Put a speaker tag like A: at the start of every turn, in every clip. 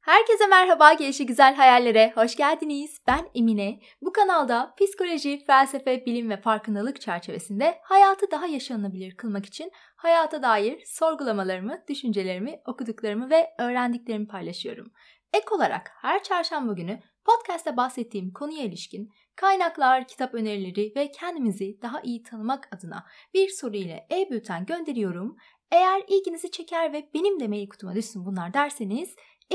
A: Herkese merhaba, Gelişigüzel Hayallere hoş geldiniz. Ben Emine. Bu kanalda psikoloji, felsefe, bilim ve farkındalık çerçevesinde hayatı daha yaşanabilir kılmak için hayata dair sorgulamalarımı, düşüncelerimi, okuduklarımı ve öğrendiklerimi paylaşıyorum. Ek olarak her çarşamba günü podcast'ta bahsettiğim konuya ilişkin kaynaklar, kitap önerileri ve kendimizi daha iyi tanımak adına bir soru ile e-bülten gönderiyorum. Eğer ilginizi çeker ve benim de mail kutuma düşsün bunlar derseniz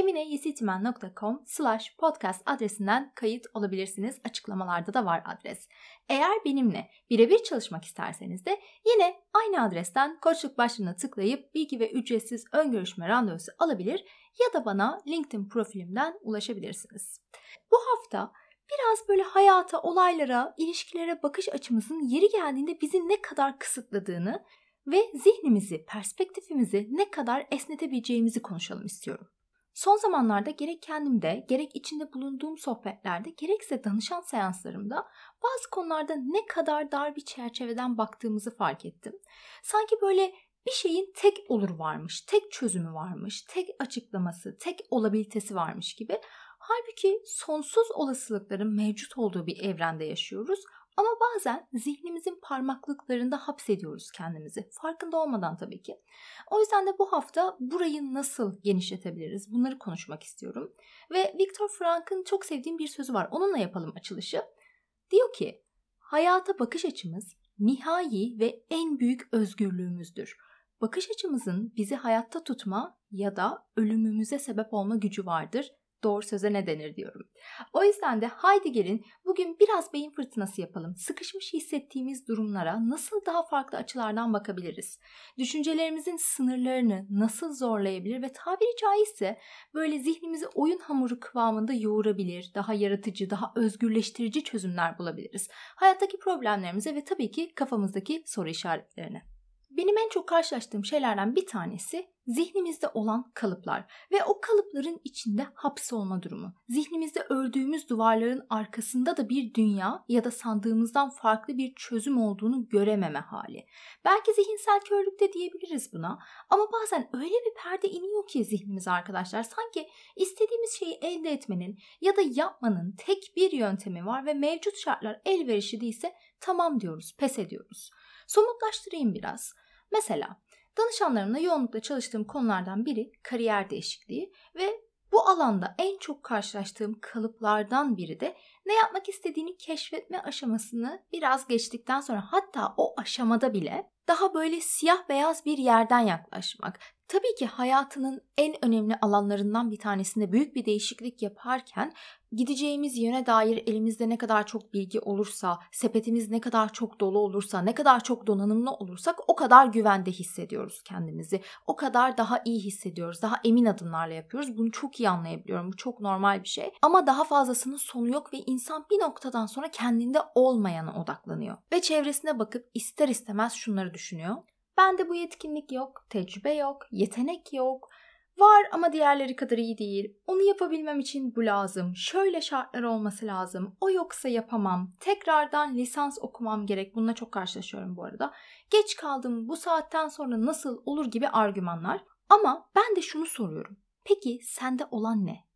A: emineyesitimen.com/podcast adresinden kayıt olabilirsiniz. Açıklamalarda da var adres. Eğer benimle birebir çalışmak isterseniz de yine aynı adresten koçluk başlığına tıklayıp bilgi ve ücretsiz ön görüşme randevusu alabilir ya da bana LinkedIn profilimden ulaşabilirsiniz. Bu hafta biraz böyle hayata, olaylara, ilişkilere bakış açımızın yeri geldiğinde bizi ne kadar kısıtladığını ve zihnimizi, perspektifimizi ne kadar esnetebileceğimizi konuşalım istiyorum. Son zamanlarda gerek kendimde, gerek içinde bulunduğum sohbetlerde, gerekse danışan seanslarımda bazı konularda ne kadar dar bir çerçeveden baktığımızı fark ettim. Sanki böyle bir şeyin tek olur varmış, tek çözümü varmış, tek açıklaması, tek olabilitesi varmış gibi. Halbuki sonsuz olasılıkların mevcut olduğu bir evrende yaşıyoruz. Ama bazen zihnimizin parmaklıklarında hapsediyoruz kendimizi. Farkında olmadan tabii ki. O yüzden de bu hafta burayı nasıl genişletebiliriz? Bunları konuşmak istiyorum. Ve Viktor Frankl'ın çok sevdiğim bir sözü var. Onunla yapalım açılışı. Diyor ki, hayata bakış açımız nihai ve en büyük özgürlüğümüzdür. Bakış açımızın bizi hayatta tutma ya da ölümümüze sebep olma gücü vardır. Doğru söze ne denir diyorum. O yüzden de haydi gelin bugün biraz beyin fırtınası yapalım. Sıkışmış hissettiğimiz durumlara nasıl daha farklı açılardan bakabiliriz? Düşüncelerimizin sınırlarını nasıl zorlayabilir ve tabiri caizse böyle zihnimizi oyun hamuru kıvamında yoğurabilir, daha yaratıcı, daha özgürleştirici çözümler bulabiliriz. Hayattaki problemlerimize ve tabii ki kafamızdaki soru işaretlerine. Benim en çok karşılaştığım şeylerden bir tanesi zihnimizde olan kalıplar ve o kalıpların içinde hapsolma durumu. Zihnimizde ördüğümüz duvarların arkasında da bir dünya ya da sandığımızdan farklı bir çözüm olduğunu görememe hali. Belki zihinsel körlük de diyebiliriz buna ama bazen öyle bir perde iniyor ki zihnimize arkadaşlar. Sanki istediğimiz şeyi elde etmenin ya da yapmanın tek bir yöntemi var ve mevcut şartlar elverişli değilse tamam diyoruz, pes ediyoruz. Somutlaştırayım biraz. Mesela danışanlarımla yoğunlukla çalıştığım konulardan biri kariyer değişikliği ve bu alanda en çok karşılaştığım kalıplardan biri de ne yapmak istediğini keşfetme aşamasını biraz geçtikten sonra hatta o aşamada bile daha böyle siyah beyaz bir yerden yaklaşmak. Tabii ki hayatının en önemli alanlarından bir tanesinde büyük bir değişiklik yaparken gideceğimiz yöne dair elimizde ne kadar çok bilgi olursa, sepetimiz ne kadar çok dolu olursa, ne kadar çok donanımlı olursak o kadar güvende hissediyoruz kendimizi. O kadar daha iyi hissediyoruz. Daha emin adımlarla yapıyoruz. Bunu çok iyi anlayabiliyorum. Bu çok normal bir şey. Ama daha fazlasının sonu yok ve insan bir noktadan sonra kendinde olmayana odaklanıyor. Ve çevresine bakıp ister istemez şunları düşünüyor. Bende bu yetkinlik yok, tecrübe yok, yetenek yok. Var ama diğerleri kadar iyi değil. Onu yapabilmem için bu lazım. Şöyle şartlar olması lazım. O yoksa yapamam. Tekrardan lisans okumam gerek. Bununla çok karşılaşıyorum bu arada. Geç kaldım. Bu saatten sonra nasıl olur gibi argümanlar. Ama ben de şunu soruyorum. Peki sende olan ne?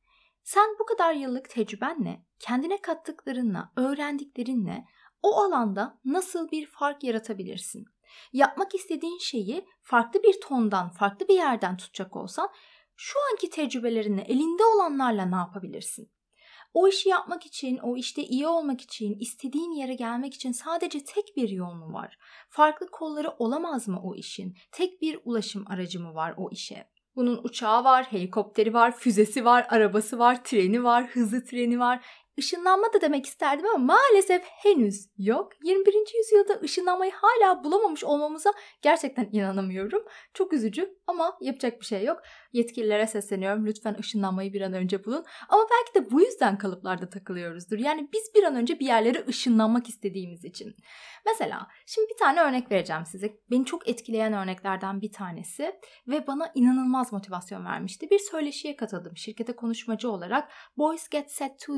A: Sen bu kadar yıllık tecrübenle, kendine kattıklarınla, öğrendiklerinle o alanda nasıl bir fark yaratabilirsin? Yapmak istediğin şeyi farklı bir tondan, farklı bir yerden tutacak olsan şu anki tecrübelerinle, elinde olanlarla ne yapabilirsin? O işi yapmak için, o işte iyi olmak için, istediğin yere gelmek için sadece tek bir yol mu var? Farklı kolları olamaz mı o işin? Tek bir ulaşım aracı mı var o işe? Bunun uçağı var, helikopteri var, füzesi var, arabası var, treni var, hızlı treni var. Işınlanma da demek isterdim ama maalesef henüz yok. 21. yüzyılda ışınlanmayı hala bulamamış olmamıza gerçekten inanamıyorum. Çok üzücü ama yapacak bir şey yok. Yetkililere sesleniyorum. Lütfen ışınlanmayı bir an önce bulun. Ama belki de bu yüzden kalıplarda takılıyoruzdur. Yani biz bir an önce bir yerlere ışınlanmak istediğimiz için. Mesela şimdi bir tane örnek vereceğim size. Beni çok etkileyen örneklerden bir tanesi ve bana inanılmaz motivasyon vermişti. Bir söyleşiye katıldım şirkete konuşmacı olarak. Boys Get Set To diye bir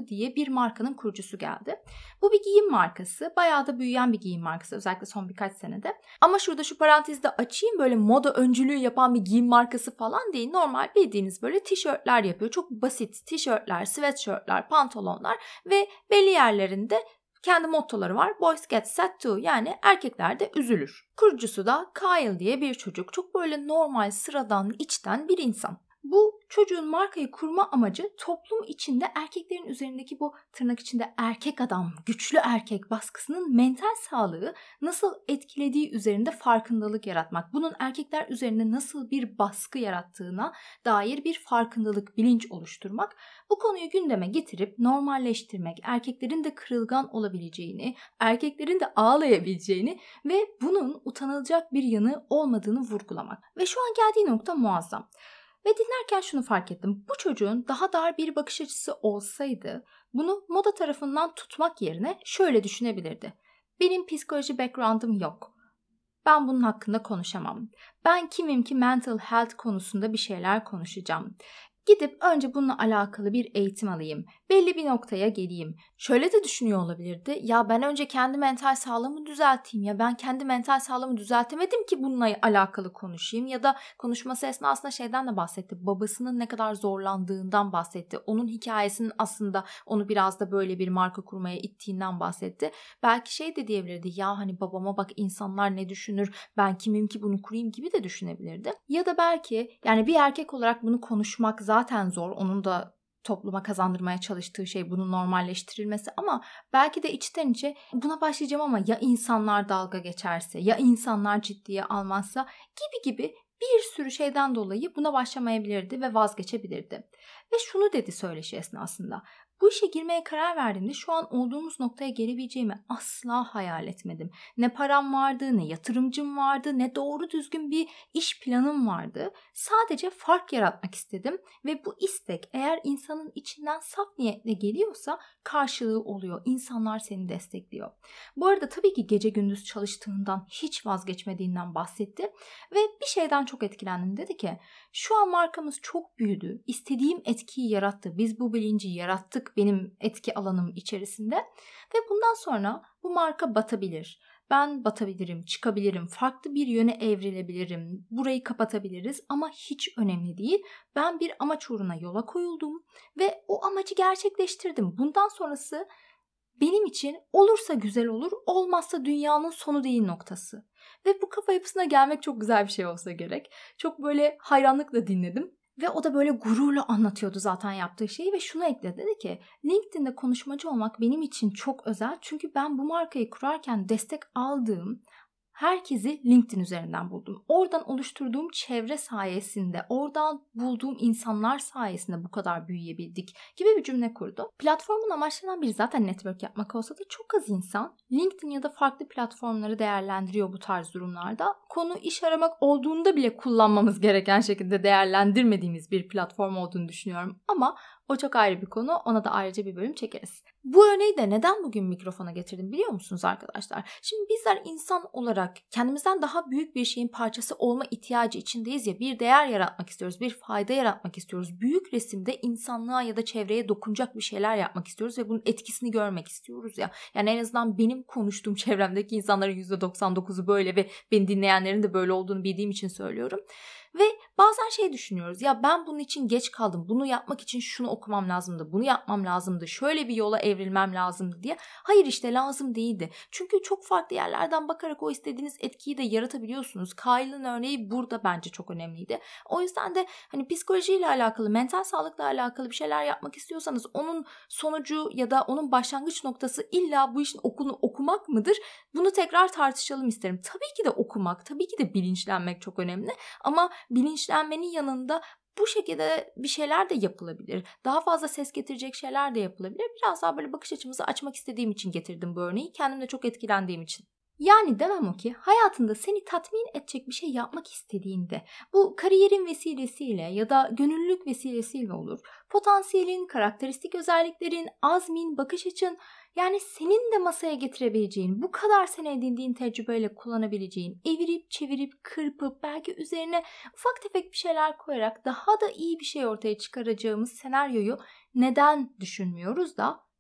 A: bir markanın kurucusu geldi. Bu bir giyim markası. Bayağı da büyüyen bir giyim markası. Özellikle son birkaç senede. Ama şurada şu parantezi de açayım. Böyle moda öncülüğü yapan bir giyim markası falan değil. Normal bildiğiniz böyle tişörtler yapıyor. Çok basit tişörtler, sweatshirtler, pantolonlar ve belli yerlerinde kendi mottoları var. Boys get sad too, yani erkekler de üzülür. Kurucusu da Kyle diye bir çocuk. Çok böyle normal, sıradan, içten bir insan. Bu çocuğun markayı kurma amacı toplum içinde erkeklerin üzerindeki bu tırnak içinde erkek adam, güçlü erkek baskısının mental sağlığı nasıl etkilediği üzerinde farkındalık yaratmak. Bunun erkekler üzerinde nasıl bir baskı yarattığına dair bir farkındalık, bilinç oluşturmak. Bu konuyu gündeme getirip normalleştirmek, erkeklerin de kırılgan olabileceğini, erkeklerin de ağlayabileceğini ve bunun utanılacak bir yanı olmadığını vurgulamak. Ve şu an geldiği nokta muazzam. Ve dinlerken şunu fark ettim. Bu çocuğun daha dar bir bakış açısı olsaydı bunu moda tarafından tutmak yerine şöyle düşünebilirdi. Benim psikoloji background'ım yok. Ben bunun hakkında konuşamam. Ben kimim ki mental health konusunda bir şeyler konuşacağım. Gidip önce bununla alakalı bir eğitim alayım. Belli bir noktaya geleyim. Şöyle de düşünüyor olabilirdi. Ya ben önce kendi mental sağlığımı düzelteyim. Ya ben kendi mental sağlığımı düzeltemedim ki bununla alakalı konuşayım. Ya da konuşması esnasında şeyden de bahsetti. Babasının ne kadar zorlandığından bahsetti. Onun hikayesinin aslında onu biraz da böyle bir marka kurmaya ittiğinden bahsetti. Belki şey de diyebilirdi. Ya hani babama bak, insanlar ne düşünür? Ben kimim ki bunu kurayım gibi de düşünebilirdi. Ya da belki yani bir erkek olarak bunu konuşmak zaten zor. Onun da topluma kazandırmaya çalıştığı şey bunun normalleştirilmesi, ama belki de içten içe buna başlayacağım ama ya insanlar dalga geçerse, ya insanlar ciddiye almazsa gibi bir sürü şeyden dolayı buna başlamayabilirdi ve vazgeçebilirdi. Ve şunu dedi söyleşi esnasında. Bu işe girmeye karar verdiğimde şu an olduğumuz noktaya gelebileceğimi asla hayal etmedim. Ne param vardı, ne yatırımcım vardı, ne doğru düzgün bir iş planım vardı. Sadece fark yaratmak istedim ve bu istek eğer insanın içinden saf niyetle geliyorsa karşılığı oluyor. İnsanlar seni destekliyor. Bu arada tabii ki gece gündüz çalıştığından, hiç vazgeçmediğinden bahsetti ve bir şeyden çok etkilendim. Dedi ki şu an markamız çok büyüdü. İstediğim etkiyi yarattı. Biz bu bilinci yarattık benim etki alanım içerisinde ve bundan sonra bu marka batabilir. Ben batabilirim, çıkabilirim, farklı bir yöne evrilebilirim, burayı kapatabiliriz ama hiç önemli değil. Ben bir amaç uğruna yola koyuldum ve o amacı gerçekleştirdim. Bundan sonrası benim için olursa güzel olur, olmazsa dünyanın sonu değil noktası. Ve bu kafa yapısına gelmek çok güzel bir şey olsa gerek. Çok böyle hayranlıkla dinledim. Ve o da böyle gururla anlatıyordu zaten yaptığı şeyi ve şunu ekledi. Dedi ki LinkedIn'de konuşmacı olmak benim için çok özel. Çünkü ben bu markayı kurarken destek aldığım herkesi LinkedIn üzerinden buldum. Oradan oluşturduğum çevre sayesinde, oradan bulduğum insanlar sayesinde bu kadar büyüyebildik gibi bir cümle kurdu. Platformun amaçlanan biri zaten network yapmak olsa da çok az insan LinkedIn ya da farklı platformları değerlendiriyor bu tarz durumlarda. Konu iş aramak olduğunda bile kullanmamız gereken şekilde değerlendirmediğimiz bir platform olduğunu düşünüyorum. Ama o çok ayrı bir konu. Ona da ayrıca bir bölüm çekeriz. Bu örneği de neden bugün mikrofona getirdim biliyor musunuz arkadaşlar? Şimdi bizler insan olarak kendimizden daha büyük bir şeyin parçası olma ihtiyacı içindeyiz ya. Bir değer yaratmak istiyoruz, bir fayda yaratmak istiyoruz. Büyük resimde insanlığa ya da çevreye dokunacak bir şeyler yapmak istiyoruz ve bunun etkisini görmek istiyoruz ya. Yani en azından benim konuştuğum çevremdeki insanların %99'u böyle ve beni dinleyenlerin de böyle olduğunu bildiğim için söylüyorum. Ve bazen şey düşünüyoruz, ya ben bunun için geç kaldım, bunu yapmak için şunu okumam lazımdı, bunu yapmam lazımdı, şöyle bir yola evrilmem lazımdı diye. Hayır, işte lazım değildi. Çünkü çok farklı yerlerden bakarak o istediğiniz etkiyi de yaratabiliyorsunuz. Kyle'ın örneği burada bence çok önemliydi. O yüzden de hani psikolojiyle alakalı, mental sağlıkla alakalı bir şeyler yapmak istiyorsanız onun sonucu ya da onun başlangıç noktası illa bu işin okunu okumak mıdır? Bunu tekrar tartışalım isterim. Tabii ki de okumak, tabii ki de bilinçlenmek çok önemli ama bilinçlenmenin yanında bu şekilde bir şeyler de yapılabilir. Daha fazla ses getirecek şeyler de yapılabilir. Biraz daha böyle bakış açımızı açmak istediğim için getirdim bu örneği. Kendim de çok etkilendiğim için. Yani demem o ki hayatında seni tatmin edecek bir şey yapmak istediğinde, bu kariyerin vesilesiyle ya da gönüllülük vesilesiyle olur. Potansiyelin, karakteristik özelliklerin, azmin, bakış açın, yani senin de masaya getirebileceğin, bu kadar sene edindiğin tecrübeyle kullanabileceğin, evirip çevirip kırpıp belki üzerine ufak tefek bir şeyler koyarak daha da iyi bir şey ortaya çıkaracağımız senaryoyu neden düşünmüyoruz da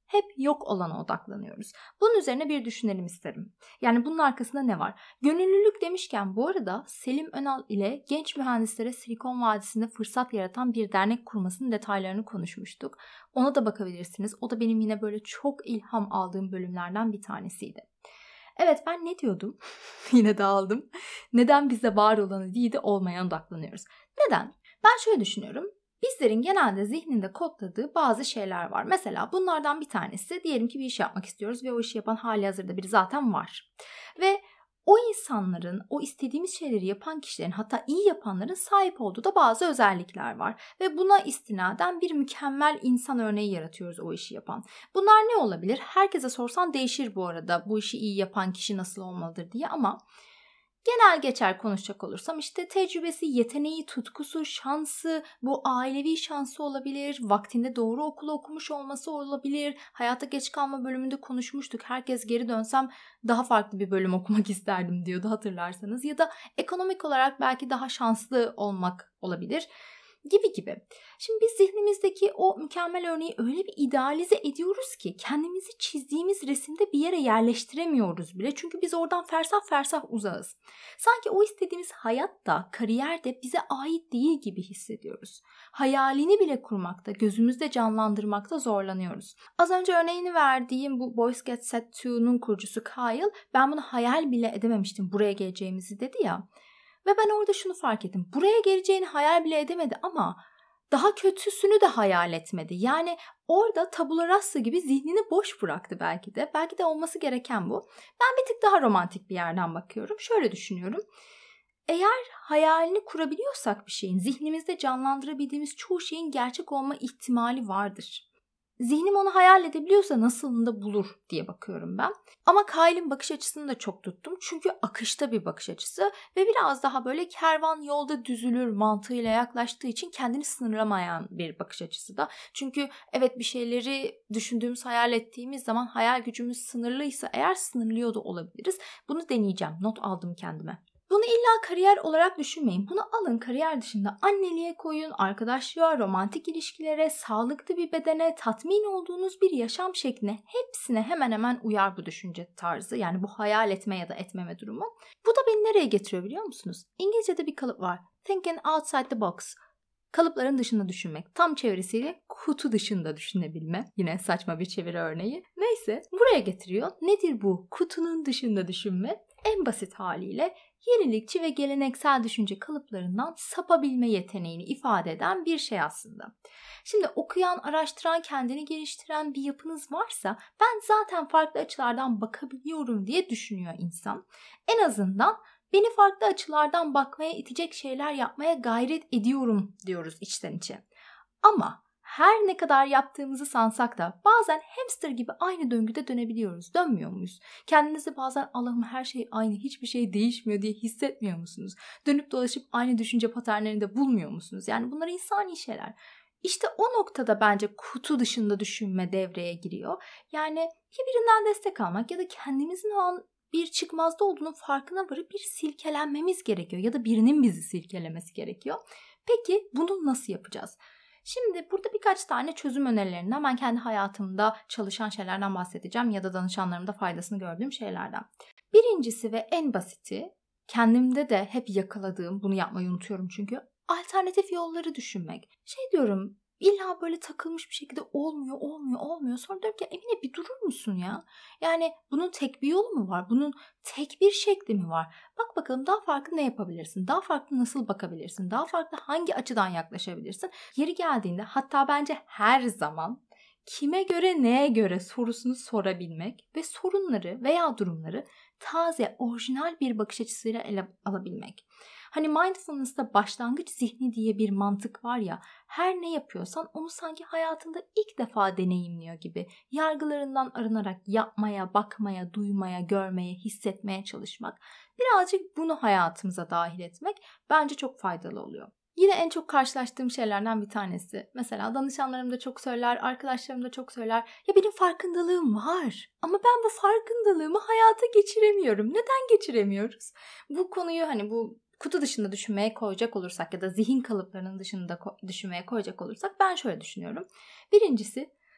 A: Hep yok olana odaklanıyoruz. Bunun üzerine bir düşünelim isterim. Yani bunun arkasında ne var? Gönüllülük demişken bu arada Selim Önal ile genç mühendislere Silikon Vadisi'nde fırsat yaratan bir dernek kurmasının detaylarını konuşmuştuk. Ona da bakabilirsiniz. O da benim yine böyle çok ilham aldığım bölümlerden bir tanesiydi. Evet, ben ne diyordum? Yine dağıldım. Neden bize var olanı değil de olmayana odaklanıyoruz? Neden? Ben şöyle düşünüyorum. Bizlerin genelde zihninde kodladığı bazı şeyler var. Mesela bunlardan bir tanesi, diyelim ki bir iş yapmak istiyoruz ve o işi yapan halihazırda biri zaten var. Ve o insanların, o istediğimiz şeyleri yapan kişilerin, hatta iyi yapanların sahip olduğu da bazı özellikler var. Ve buna istinaden bir mükemmel insan örneği yaratıyoruz o işi yapan. Bunlar ne olabilir? Herkese sorsan değişir bu arada, bu işi iyi yapan kişi nasıl olmalıdır diye, ama genel geçer konuşacak olursam işte tecrübesi, yeteneği, tutkusu, şansı, bu ailevi şansı olabilir, vaktinde doğru okulu okumuş olması olabilir. Hayata geç kalma bölümünde konuşmuştuk. Herkes geri dönsem daha farklı bir bölüm okumak isterdim diyordu, hatırlarsanız. Ya da ekonomik olarak belki daha şanslı olmak olabilir. Gibi. Şimdi biz zihnimizdeki o mükemmel örneği öyle bir idealize ediyoruz ki kendimizi çizdiğimiz resimde bir yere yerleştiremiyoruz bile. Çünkü biz oradan fersah fersah uzağız. Sanki o istediğimiz hayat da, kariyer de bize ait değil gibi hissediyoruz. Hayalini bile kurmakta, gözümüzde canlandırmakta zorlanıyoruz. Az önce örneğini verdiğim bu Boys Get Set To'nun kurucusu Kyle, ben bunu hayal bile edememiştim buraya geleceğimizi dedi ya. Ve ben orada şunu fark ettim. Buraya geleceğini hayal bile edemedi ama daha kötüsünü de hayal etmedi. Yani orada tabula rasa gibi zihnini boş bıraktı belki de. Belki de olması gereken bu. Ben bir tık daha romantik bir yerden bakıyorum. Şöyle düşünüyorum. Eğer hayalini kurabiliyorsak bir şeyin, zihnimizde canlandırabildiğimiz çoğu şeyin gerçek olma ihtimali vardır. Zihnim onu hayal edebiliyorsa nasılını da bulur diye bakıyorum ben. Ama Kyle'in bakış açısını da çok tuttum. Çünkü akışta bir bakış açısı ve biraz daha böyle kervan yolda düzülür mantığıyla yaklaştığı için kendini sınırlamayan bir bakış açısı da. Çünkü evet, bir şeyleri düşündüğümüz, hayal ettiğimiz zaman hayal gücümüz sınırlıysa eğer sınırlıyor da olabiliriz. Bunu deneyeceğim. Not aldım kendime. Bunu illa kariyer olarak düşünmeyin. Bunu alın, kariyer dışında anneliğe koyun, arkadaşlığa, romantik ilişkilere, sağlıklı bir bedene, tatmin olduğunuz bir yaşam şekline, hepsine hemen hemen uyar bu düşünce tarzı. Yani bu hayal etme ya da etmeme durumu. Bu da beni nereye getiriyor biliyor musunuz? İngilizce'de bir kalıp var. Thinking outside the box. Kalıpların dışında düşünmek. Tam çevirisiyle kutu dışında düşünebilme. Yine saçma bir çeviri örneği. Neyse, buraya getiriyor. Nedir bu kutunun dışında düşünme? En basit haliyle yenilikçi ve geleneksel düşünce kalıplarından sapabilme yeteneğini ifade eden bir şey aslında. Şimdi okuyan, araştıran, kendini geliştiren bir yapınız varsa ben zaten farklı açılardan bakabiliyorum diye düşünüyor insan. En azından beni farklı açılardan bakmaya itecek şeyler yapmaya gayret ediyorum diyoruz içten içe. Ama her ne kadar yaptığımızı sansak da bazen hamster gibi aynı döngüde dönebiliyoruz. Dönmüyor muyuz? Kendinizi bazen Allah'ım her şey aynı, hiçbir şey değişmiyor diye hissetmiyor musunuz? Dönüp dolaşıp aynı düşünce paternlerinde bulmuyor musunuz? Yani bunlar insani şeyler. İşte o noktada bence kutu dışında düşünme devreye giriyor. Yani ya birinden destek almak ya da kendimizin o an bir çıkmazda olduğunun farkına varıp bir silkelenmemiz gerekiyor. Ya da birinin bizi silkelemesi gerekiyor. Peki bunu nasıl yapacağız? Şimdi burada birkaç tane çözüm önerilerinden, ben kendi hayatımda çalışan şeylerden bahsedeceğim ya da danışanlarımda faydasını gördüğüm şeylerden. Birincisi ve en basiti, kendimde de hep yakaladığım, bunu yapmayı unutuyorum çünkü, alternatif yolları düşünmek. Diyorum, illa böyle takılmış bir şekilde olmuyor. Sonra diyorum ki Emine bir durur musun ya? Yani bunun tek bir yolu mu var? Bunun tek bir şekli mi var? Bak bakalım daha farklı ne yapabilirsin? Daha farklı nasıl bakabilirsin? Daha farklı hangi açıdan yaklaşabilirsin? Yeri geldiğinde, hatta bence her zaman kime göre neye göre sorusunu sorabilmek ve sorunları veya durumları taze, orijinal bir bakış açısıyla ele alabilmek. Hani mindfulness'ta başlangıç zihni diye bir mantık var ya, her ne yapıyorsan onu sanki hayatında ilk defa deneyimliyor gibi yargılarından arınarak yapmaya, bakmaya, duymaya, görmeye, hissetmeye çalışmak. Birazcık bunu hayatımıza dahil etmek bence çok faydalı oluyor. Yine en çok karşılaştığım şeylerden bir tanesi. Mesela danışanlarım da çok söyler, arkadaşlarım da çok söyler. Ya benim farkındalığım var ama ben bu farkındalığımı hayata geçiremiyorum. Neden geçiremiyoruz? Bu konuyu hani bu kutu dışında düşünmeye koyacak olursak ya da zihin kalıplarının dışında düşünmeye koyacak olursak ben şöyle düşünüyorum. Birincisi,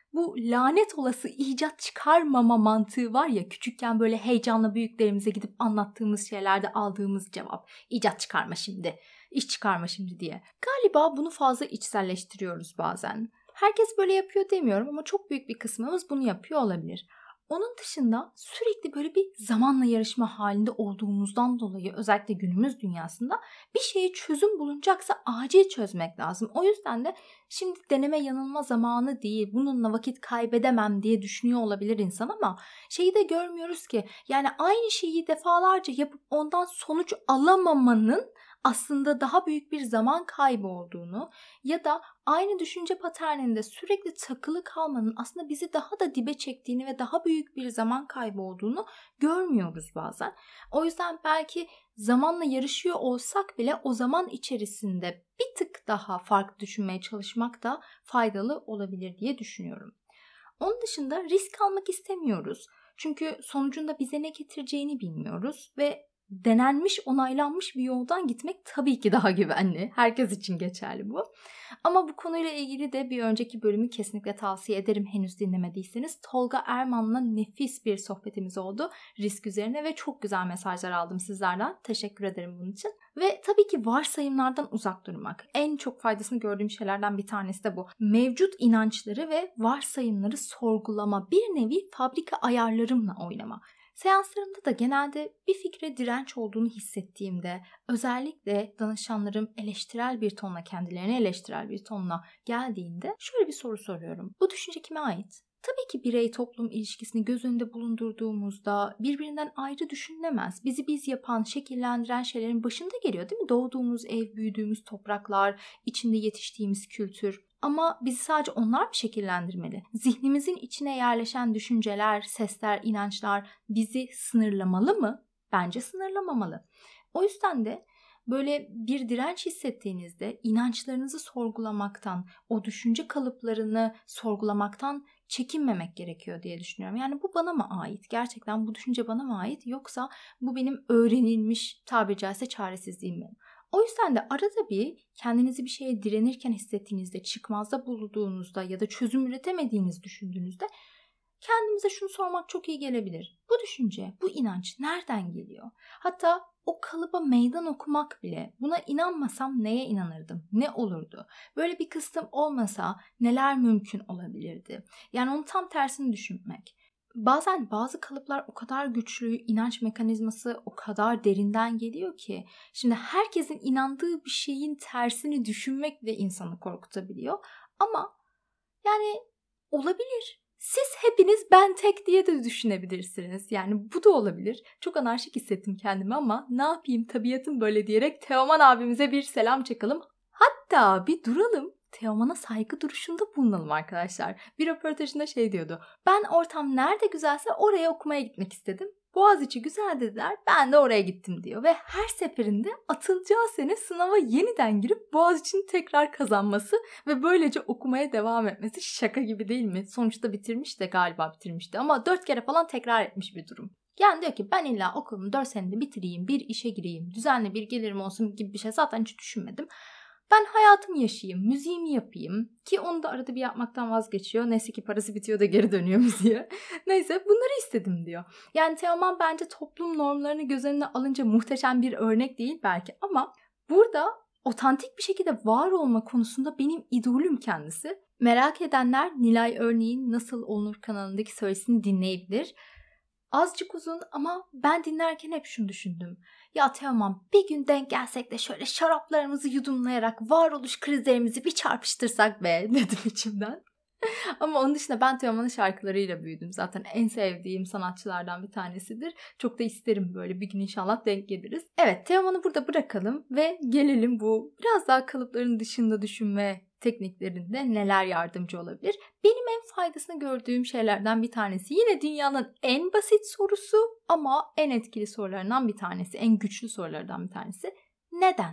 A: Bu lanet olası icat çıkarmama mantığı var ya, küçükken böyle heyecanla büyüklerimize gidip anlattığımız şeylerde aldığımız cevap. İcat çıkarma şimdi, iş çıkarma şimdi diye. Galiba bunu fazla içselleştiriyoruz bazen. Herkes böyle yapıyor demiyorum ama çok büyük bir kısmımız bunu yapıyor olabilir. Onun dışında sürekli böyle bir zamanla yarışma halinde olduğumuzdan dolayı özellikle günümüz dünyasında bir şeye çözüm bulunacaksa acil çözmek lazım. O yüzden de şimdi deneme yanılma zamanı değil, bununla vakit kaybedemem diye düşünüyor olabilir insan ama şeyi de görmüyoruz ki yani aynı şeyi defalarca yapıp ondan sonuç alamamanın aslında daha büyük bir zaman kaybı olduğunu ya da aynı düşünce paterninde sürekli takılı kalmanın aslında bizi daha da dibe çektiğini ve daha büyük bir zaman kaybı olduğunu görmüyoruz bazen. O yüzden belki zamanla yarışıyor olsak bile o zaman içerisinde bir tık daha farklı düşünmeye çalışmak da faydalı olabilir diye düşünüyorum. Onun dışında risk almak istemiyoruz. Çünkü sonucunda bize ne getireceğini bilmiyoruz ve denenmiş, onaylanmış bir yoldan gitmek tabii ki daha güvenli. Herkes için geçerli bu. Ama bu konuyla ilgili de bir önceki bölümü kesinlikle tavsiye ederim henüz dinlemediyseniz. Tolga Erman'la nefis bir sohbetimiz oldu risk üzerine ve çok güzel mesajlar aldım sizlerden. Teşekkür ederim bunun için. Ve tabii ki varsayımlardan uzak durmak. En çok faydasını gördüğüm şeylerden bir tanesi de bu. Mevcut inançları ve varsayımları sorgulama, bir nevi fabrika ayarlarımla oynama. Seanslarımda da genelde bir fikre direnç olduğunu hissettiğimde, özellikle danışanlarım eleştirel bir tonla, kendilerine eleştirel bir tonla geldiğinde şöyle bir soru soruyorum. Bu düşünce kime ait? Tabii ki birey-toplum ilişkisini göz önünde bulundurduğumuzda birbirinden ayrı düşünülemez. Bizi biz yapan, şekillendiren şeylerin başında geliyor değil mi? Doğduğumuz ev, büyüdüğümüz topraklar, içinde yetiştiğimiz kültür. Ama bizi sadece onlar mı şekillendirmeli? Zihnimizin içine yerleşen düşünceler, sesler, inançlar bizi sınırlamalı mı? Bence sınırlamamalı. O yüzden de böyle bir direnç hissettiğinizde inançlarınızı sorgulamaktan, o düşünce kalıplarını sorgulamaktan çekinmemek gerekiyor diye düşünüyorum. Yani bu bana mı ait? Gerçekten bu düşünce bana mı ait? Yoksa bu benim öğrenilmiş, tabiri caizse çaresizliğim mi? O yüzden de arada bir kendinizi bir şeye direnirken hissettiğinizde, çıkmazda bulunduğunuzda ya da çözüm üretemediğinizi düşündüğünüzde kendimize şunu sormak çok iyi gelebilir. Bu düşünce, bu inanç nereden geliyor? Hatta o kalıba meydan okumak bile, buna inanmasam neye inanırdım, ne olurdu? Böyle bir kısım olmasa neler mümkün olabilirdi? Yani onun tam tersini düşünmek. Bazen bazı kalıplar o kadar güçlü, inanç mekanizması o kadar derinden geliyor ki şimdi herkesin inandığı bir şeyin tersini düşünmek de insanı korkutabiliyor. Ama yani olabilir. Siz hepiniz ben tek diye de düşünebilirsiniz. Yani bu da olabilir. Çok anarşik hissettim kendimi ama ne yapayım tabiatım böyle diyerek Teoman abimize bir selam çakalım. Hatta bir duralım. Teoman'a saygı duruşunda bulunalım arkadaşlar. Bir röportajında şey diyordu. Ben ortam nerede güzelse oraya okumaya gitmek istedim. Boğaziçi güzel dediler, ben de oraya gittim diyor. Ve her seferinde atılacağı sene sınava yeniden girip Boğaziçi'ni tekrar kazanması ve böylece okumaya devam etmesi şaka gibi değil mi? Sonuçta bitirmiş de galiba bitirmişti ama 4 kere falan tekrar etmiş bir durum. Yani diyor ki ben illa okulumu 4 senede bitireyim, bir işe gireyim, düzenli bir gelirim olsun gibi bir şey zaten hiç düşünmedim. Ben hayatımı yaşayayım, müziğimi yapayım ki onu da arada bir yapmaktan vazgeçiyor. Neyse ki parası bitiyor da geri dönüyor müziğe. Neyse bunları istedim diyor. Yani Teoman bence toplum normlarını göz önüne alınca muhteşem bir örnek değil belki ama burada otantik bir şekilde var olma konusunda benim idolüm kendisi. Merak edenler Nilay Örneğin Nasıl Olunur kanalındaki söyleşisini dinleyebilir. Azıcık uzun ama ben dinlerken hep şunu düşündüm. Ya Teoman bir gün denk gelsek de şöyle şaraplarımızı yudumlayarak varoluş krizlerimizi bir çarpıştırsak be dedim içimden. Ama onun dışında ben Teoman'ın şarkılarıyla büyüdüm. Zaten en sevdiğim sanatçılardan bir tanesidir. Çok da isterim böyle bir gün inşallah denk geliriz. Evet Teoman'ı burada bırakalım ve gelelim bu biraz daha kalıpların dışında düşünme tekniklerinde neler yardımcı olabilir? Benim en faydasını gördüğüm şeylerden bir tanesi yine dünyanın en basit sorusu ama en etkili sorularından bir tanesi, en güçlü sorulardan bir tanesi. Neden?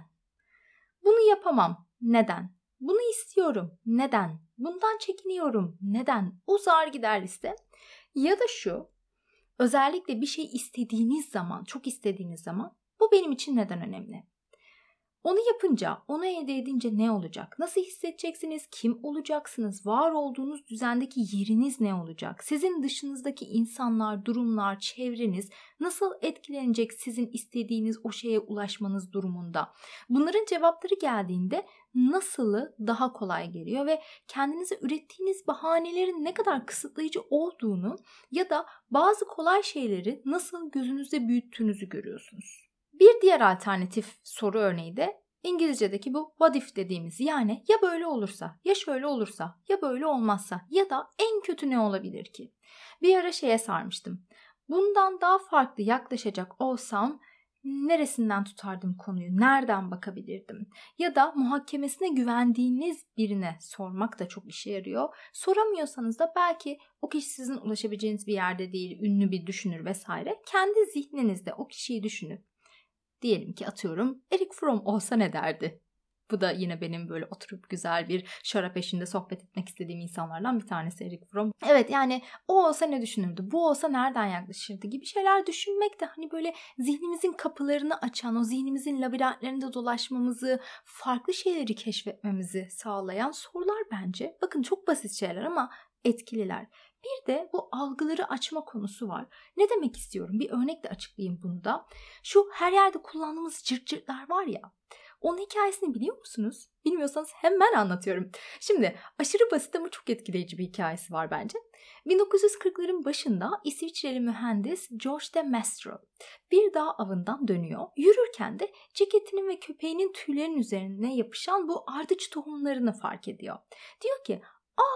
A: Bunu yapamam. Neden? Bunu istiyorum. Neden? Bundan çekiniyorum. Neden? Uzar gider liste. Ya da şu, özellikle bir şey istediğiniz zaman, çok istediğiniz zaman bu benim için neden önemli? Onu yapınca, onu elde edince ne olacak? Nasıl hissedeceksiniz? Kim olacaksınız? Var olduğunuz düzendeki yeriniz ne olacak? Sizin dışınızdaki insanlar, durumlar, çevreniz nasıl etkilenecek sizin istediğiniz o şeye ulaşmanız durumunda? Bunların cevapları geldiğinde nasılı daha kolay geliyor ve kendinize ürettiğiniz bahanelerin ne kadar kısıtlayıcı olduğunu ya da bazı kolay şeyleri nasıl gözünüzde büyüttüğünüzü görüyorsunuz. Bir diğer alternatif soru örneği de İngilizce'deki bu what if dediğimiz, yani ya böyle olursa, ya şöyle olursa, ya böyle olmazsa ya da en kötü ne olabilir ki? Bir ara şeye sarmıştım. Bundan daha farklı yaklaşacak olsam neresinden tutardım konuyu, nereden bakabilirdim? Ya da muhakemesine güvendiğiniz birine sormak da çok işe yarıyor. Soramıyorsanız da belki o kişi sizin ulaşabileceğiniz bir yerde değil, ünlü bir düşünür vesaire. Kendi zihninizde o kişiyi düşünüp, diyelim ki atıyorum Eric Fromm olsa ne derdi? Bu da yine benim böyle oturup güzel bir şarap eşliğinde sohbet etmek istediğim insanlardan bir tanesi Eric Fromm. Evet, yani o olsa ne düşünürdü? Bu olsa nereden yaklaşırdı gibi şeyler düşünmek de hani böyle zihnimizin kapılarını açan, o zihnimizin labirentlerinde dolaşmamızı, farklı şeyleri keşfetmemizi sağlayan sorular bence. Bakın, çok basit şeyler ama etkililer. Bir de bu algıları açma konusu var. Ne demek istiyorum? Bir örnekle açıklayayım bunu da. Şu her yerde kullandığımız cırt cırtlar var ya. Onun hikayesini biliyor musunuz? Bilmiyorsanız hemen anlatıyorum. Şimdi aşırı basit ama çok etkileyici bir hikayesi var bence. 1940'ların başında İsviçreli mühendis George de Mestral bir dağ avından dönüyor. Yürürken de ceketinin ve köpeğinin tüylerinin üzerine yapışan bu ardıç tohumlarını fark ediyor. Diyor ki,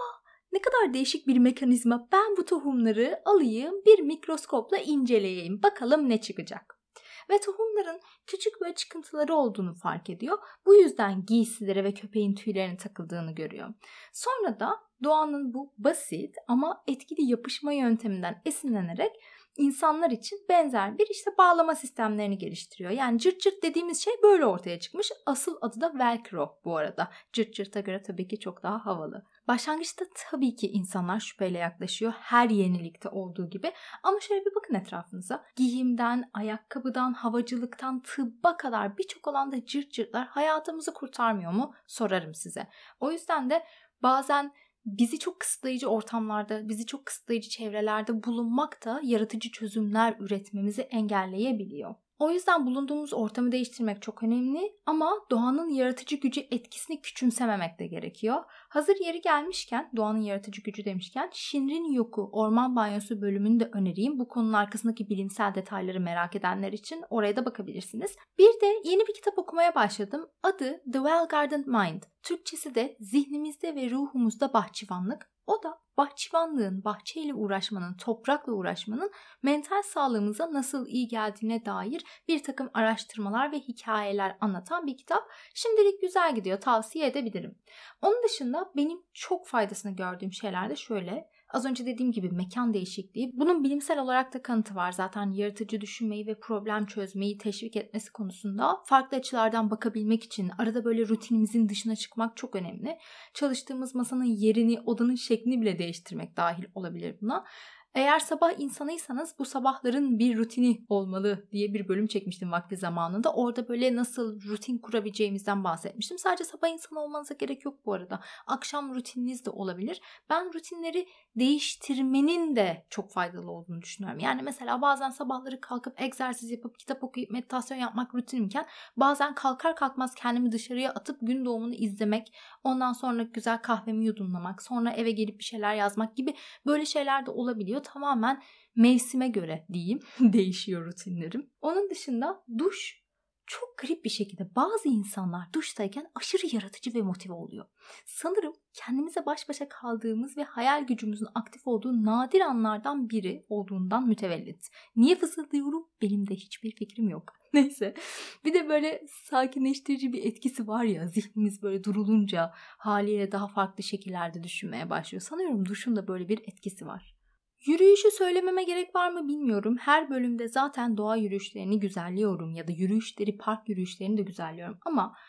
A: ne kadar değişik bir mekanizma, ben bu tohumları alayım bir mikroskopla inceleyeyim, bakalım ne çıkacak. Ve tohumların küçük böyle çıkıntıları olduğunu fark ediyor. Bu yüzden giysilere ve köpeğin tüylerine takıldığını görüyor. Sonra da doğanın bu basit ama etkili yapışma yönteminden esinlenerek insanlar için benzer bir bağlama sistemlerini geliştiriyor. Yani cırt cırt dediğimiz şey böyle ortaya çıkmış. Asıl adı da Velcro bu arada. Cırt cırta göre tabii ki çok daha havalı. Başlangıçta tabii ki insanlar şüpheyle yaklaşıyor. Her yenilikte olduğu gibi. Ama şöyle bir bakın etrafınıza. Giyimden, ayakkabıdan, havacılıktan, tıbba kadar birçok alanda cırt cırtlar hayatımızı kurtarmıyor mu? Sorarım size. O yüzden de bazen bizi çok kısıtlayıcı ortamlarda, bizi çok kısıtlayıcı çevrelerde bulunmak da yaratıcı çözümler üretmemizi engelleyebiliyor. O yüzden bulunduğumuz ortamı değiştirmek çok önemli ama doğanın yaratıcı gücü etkisini küçümsememek de gerekiyor. Hazır yeri gelmişken, doğanın yaratıcı gücü demişken, Shinrin-yoku Orman Banyosu bölümünü de önereyim. Bu konunun arkasındaki bilimsel detayları merak edenler için oraya da bakabilirsiniz. Bir de yeni bir kitap okumaya başladım. Adı The Well-Gardened Mind. Türkçesi de Zihnimizde ve Ruhumuzda Bahçıvanlık. O da bahçıvanlığın, bahçeyle uğraşmanın, toprakla uğraşmanın mental sağlığımıza nasıl iyi geldiğine dair bir takım araştırmalar ve hikayeler anlatan bir kitap. Şimdilik güzel gidiyor, tavsiye edebilirim. Onun dışında benim çok faydasını gördüğüm şeyler de şöyle. Az önce dediğim gibi mekan değişikliği. Bunun bilimsel olarak da kanıtı var. Zaten yaratıcı düşünmeyi ve problem çözmeyi teşvik etmesi konusunda farklı açılardan bakabilmek için arada böyle rutinimizin dışına çıkmak çok önemli. Çalıştığımız masanın yerini, odanın şeklini bile değiştirmek dahil olabilir buna. Eğer sabah insanıysanız bu sabahların bir rutini olmalı diye bir bölüm çekmiştim vakti zamanında. Orada böyle nasıl rutin kurabileceğimizden bahsetmiştim. Sadece sabah insanı olmanıza gerek yok bu arada. Akşam rutininiz de olabilir. Ben rutinleri değiştirmenin de çok faydalı olduğunu düşünüyorum. Yani mesela bazen sabahları kalkıp egzersiz yapıp kitap okuyup meditasyon yapmak rutinimken bazen kalkar kalkmaz kendimi dışarıya atıp gün doğumunu izlemek, ondan sonra güzel kahvemi yudumlamak, sonra eve gelip bir şeyler yazmak gibi böyle şeyler de olabiliyor. Tamamen mevsime göre diyeyim değişiyor rutinlerim. Onun dışında duş. Çok garip bir şekilde bazı insanlar duştayken aşırı yaratıcı ve motive oluyor. Sanırım kendimize baş başa kaldığımız ve hayal gücümüzün aktif olduğu nadir anlardan biri olduğundan mütevellit. Niye fısıldıyorum? Benim de hiçbir fikrim yok. Neyse. Bir de böyle sakinleştirici bir etkisi var ya, zihnimiz böyle durulunca haliyle daha farklı şekillerde düşünmeye başlıyor. Sanıyorum duşun da böyle bir etkisi var. Yürüyüşü söylememe gerek var mı bilmiyorum. Her bölümde zaten doğa yürüyüşlerini güzelliyorum ya da yürüyüşleri, park yürüyüşlerini de güzelliyorum. Ama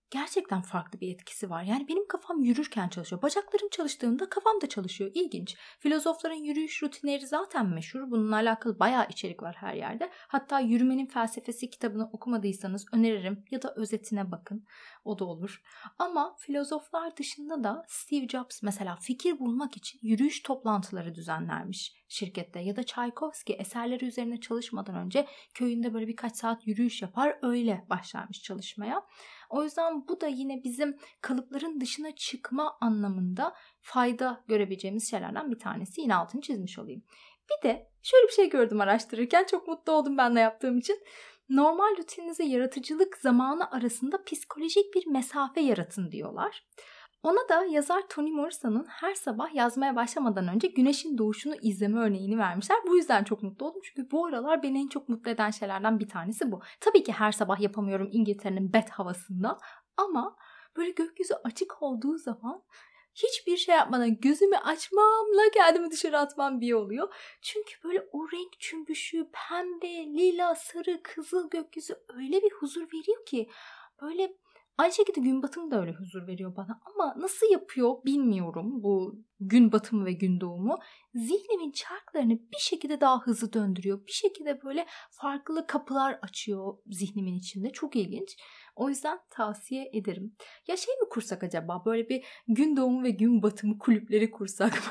A: gerçekten farklı bir etkisi var. Yani benim kafam yürürken çalışıyor. Bacaklarım çalıştığında kafam da çalışıyor. İlginç. Filozofların yürüyüş rutinleri zaten meşhur. Bununla alakalı bayağı içerik var her yerde. Hatta Yürümenin Felsefesi kitabını okumadıysanız öneririm ya da özetine bakın. O da olur. Ama filozoflar dışında da Steve Jobs mesela fikir bulmak için yürüyüş toplantıları düzenlermiş şirkette. Ya da Tchaikovsky eserleri üzerine çalışmadan önce köyünde böyle birkaç saat yürüyüş yapar, öyle başlarmış çalışmaya. O yüzden bu da yine bizim kalıpların dışına çıkma anlamında fayda görebileceğimiz şeylerden bir tanesi. Yine altını çizmiş olayım. Bir de şöyle bir şey gördüm araştırırken, çok mutlu oldum ben de yaptığım için. Normal rutininizle yaratıcılık zamanı arasında psikolojik bir mesafe yaratın diyorlar. Ona da yazar Toni Morrison'un her sabah yazmaya başlamadan önce güneşin doğuşunu izleme örneğini vermişler. Bu yüzden çok mutlu oldum. Çünkü bu aralar beni en çok mutlu eden şeylerden bir tanesi bu. Tabii ki her sabah yapamıyorum İngiltere'nin bet havasında. Ama böyle gökyüzü açık olduğu zaman hiçbir şey yapmadan gözümü açmamla kendimi dışarı atmam bir oluyor. Çünkü böyle o renk cümbüşü, pembe, lila, sarı, kızıl gökyüzü öyle bir huzur veriyor ki böyle. Aynı şekilde gün batımı da öyle huzur veriyor bana, ama nasıl yapıyor bilmiyorum bu gün batımı ve gün doğumu. Zihnimin çarklarını bir şekilde daha hızlı döndürüyor. Bir şekilde böyle farklı kapılar açıyor zihnimin içinde. Çok ilginç. O yüzden tavsiye ederim. Ya şey mi kursak acaba? Böyle bir gün doğumu ve gün batımı kulüpleri kursak mı?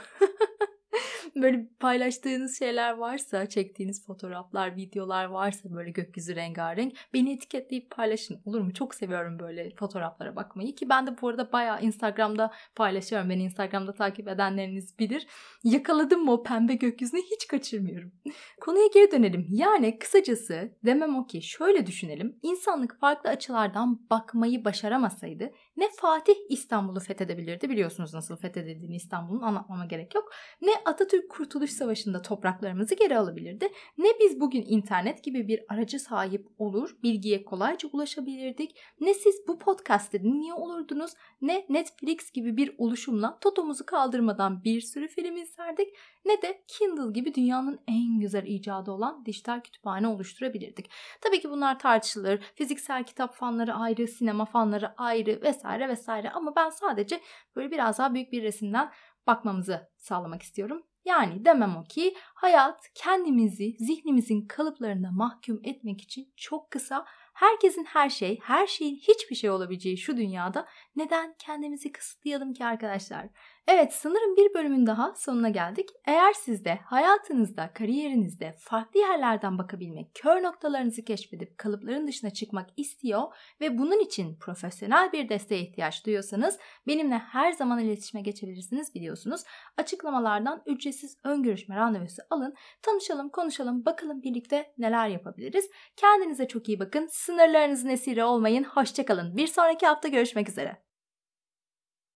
A: Böyle paylaştığınız şeyler varsa, çektiğiniz fotoğraflar, videolar varsa böyle gökyüzü rengarenk, beni etiketleyip paylaşın, olur mu? Çok seviyorum böyle fotoğraflara bakmayı, ki ben de bu arada bayağı Instagram'da paylaşıyorum. Beni Instagram'da takip edenleriniz bilir. Yakaladım mı o pembe gökyüzünü, hiç kaçırmıyorum. Konuya geri dönelim. Yani kısacası demem o ki, şöyle düşünelim. İnsanlık farklı açılardan bakmayı başaramasaydı ne Fatih İstanbul'u fethedebilirdi, biliyorsunuz nasıl fethedildiğini İstanbul'un, anlatmama gerek yok. Ne Atatürk Kurtuluş Savaşı'nda topraklarımızı geri alabilirdi, ne biz bugün internet gibi bir aracı sahip olur, bilgiye kolayca ulaşabilirdik, ne siz bu podcast'ı dinliyor olurdunuz, ne Netflix gibi bir oluşumla totomuzu kaldırmadan bir sürü film izlerdik, ne de Kindle gibi dünyanın en güzel icadı olan dijital kütüphane oluşturabilirdik. Tabii ki bunlar tartışılır. Fiziksel kitap fanları ayrı, sinema fanları ayrı vesaire vesaire, ama ben sadece böyle biraz daha büyük bir resimden bakmamızı sağlamak istiyorum. Yani demem o ki hayat kendimizi zihnimizin kalıplarına mahkum etmek için çok kısa. Herkesin her şeyin hiçbir şey olabileceği şu dünyada neden kendimizi kısıtlayalım ki arkadaşlar? Evet, sanırım bir bölümün daha sonuna geldik. Eğer siz de hayatınızda, kariyerinizde farklı yerlerden bakabilmek, kör noktalarınızı keşfedip kalıpların dışına çıkmak istiyor ve bunun için profesyonel bir desteğe ihtiyaç duyuyorsanız benimle her zaman iletişime geçebilirsiniz, biliyorsunuz. Açıklamalardan ücretsiz ön görüşme randevusu alın, tanışalım, konuşalım, bakalım birlikte neler yapabiliriz. Kendinize çok iyi bakın, sınırlarınızın esiri olmayın, hoşça kalın. Bir sonraki hafta görüşmek üzere.